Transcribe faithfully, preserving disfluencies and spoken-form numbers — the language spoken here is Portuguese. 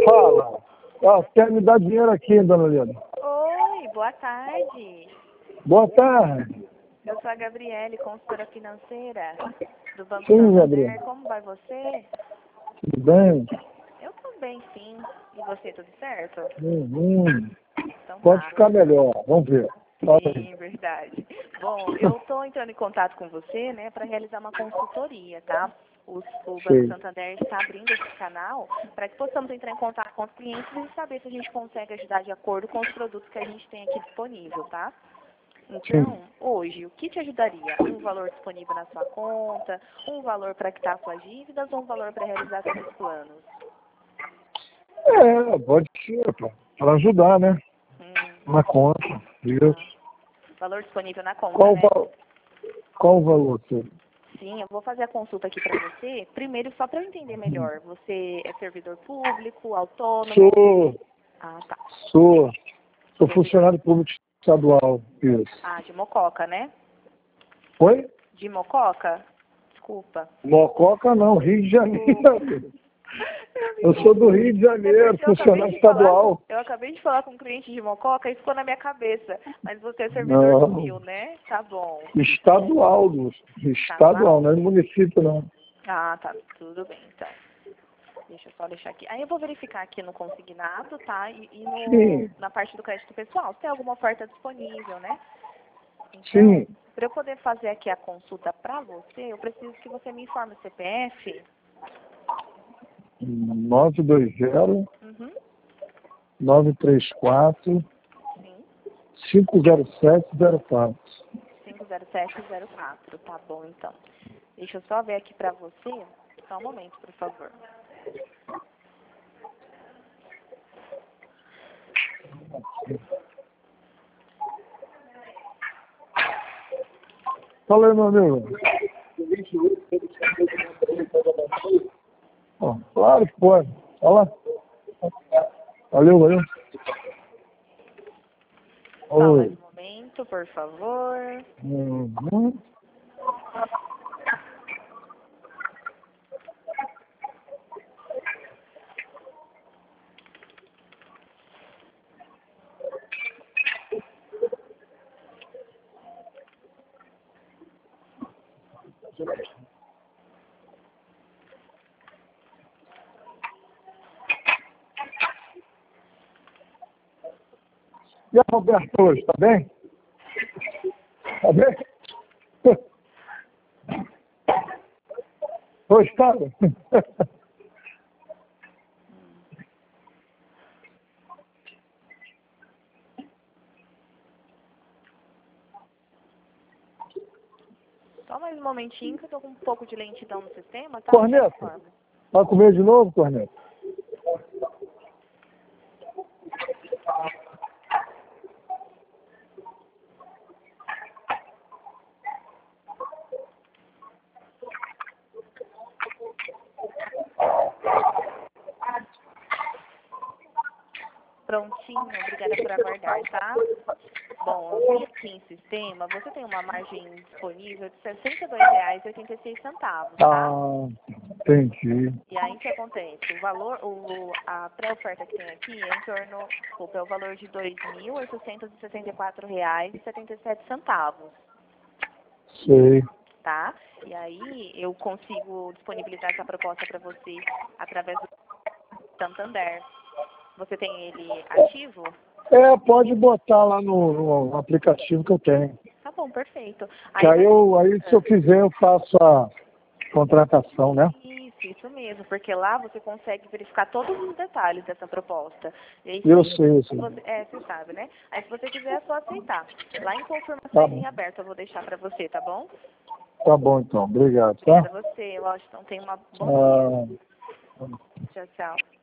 Fala. Ah, quer me dar dinheiro aqui, dona Lina? Oi, boa tarde. Boa tarde. Eu sou a Gabriele, consultora financeira do Banco Sim, Santander. Gabriele. Como vai você? Tudo bem? Eu tô bem, sim. E você, tudo certo? Uhum. Então Pode tá. ficar melhor. Vamos ver. Fala aí. Sim, verdade. Bom, eu tô entrando em contato com você, né, para realizar uma consultoria, tá? O, o Banco Sei. Santander está abrindo esse canal para que possamos entrar em contato com os clientes e saber se a gente consegue ajudar de acordo com os produtos que a gente tem aqui disponível, tá? Sim. Então, hoje, o que te ajudaria? Um valor disponível na sua conta, um valor para quitar suas dívidas ou um valor para realizar seus planos? É, pode ser, para ajudar, né? Hum, Na conta. tá. Isso. Valor disponível na conta, Qual, o né? val- qual o valor, senhor? Sim, eu vou fazer a consulta aqui para você. Primeiro, só para eu entender melhor. Você é servidor público, autônomo? Sou, Ah, tá. sou, sou Servidor. funcionário público estadual. Isso. Ah, de Mococa, né? Oi? De Mococa? Desculpa. Mococa não, Rio de Janeiro. Eu me Eu sou do confundi. Rio de É Janeiro, porque eu acabei funcionário de falar com, estadual. eu acabei de falar com um cliente de Mococa e ficou na minha cabeça. Mas você é servidor Não, civil, né? Tá bom. estadual, Lúcio. Estadual, Estadual? não é município, não. Ah, tá. Tudo bem, então. Deixa eu só deixar aqui. Aí eu vou verificar aqui no consignado, tá? E, e no, Sim, na parte do crédito pessoal, se tem alguma oferta disponível, né? Então, sim. para eu poder fazer aqui a consulta para você, eu preciso que você me informe o C P F. nove dois zero, Uhum. nove três quatro, Sim. cinco zero sete zero quatro. cinco zero sete zero quatro. Tá bom, então. Deixa eu só ver aqui para você. Só um momento, por favor. Fala aí, meu amigo. Ó, claro que pode. Fala. Valeu, valeu. Só mais Oi. um momento, por favor. Uhum. E a Roberta hoje, tá bem? Tá bem? Hoje, cara? Só mais um momentinho que eu tô com um pouco de lentidão no sistema, tá? Já Corneta, informo. vai comer de novo, Corneta? Prontinho, obrigada por aguardar, tá? Bom, eu vi aqui em sistema, você tem uma margem disponível de sessenta e dois reais e oitenta e seis centavos, tá? Ah, entendi. E aí o que acontece? O valor, o, a pré-oferta que tem aqui é em torno, desculpa, é o valor de dois mil oitocentos e sessenta e quatro reais e setenta e sete centavos, Sei. tá? E aí eu consigo disponibilizar essa proposta para você através do Santander. Você tem ele ativo? É, pode botar lá no, no aplicativo que eu tenho. Tá bom, perfeito. Que Aí aí, vai. eu, aí, se eu Ah, quiser, eu faço a contratação, né? isso, isso mesmo, porque lá você consegue verificar todos os detalhes dessa proposta. E aí, Eu se, sei, eu se sei. você, é, você sabe, né? Aí, se você quiser, é só aceitar. Lá em Tá confirmações em bom. aberto, eu vou deixar para você, tá bom? Tá bom, então. Obrigado, Obrigada tá? a você, Washington. Tenha um bom dia. Ah, Tchau, tchau.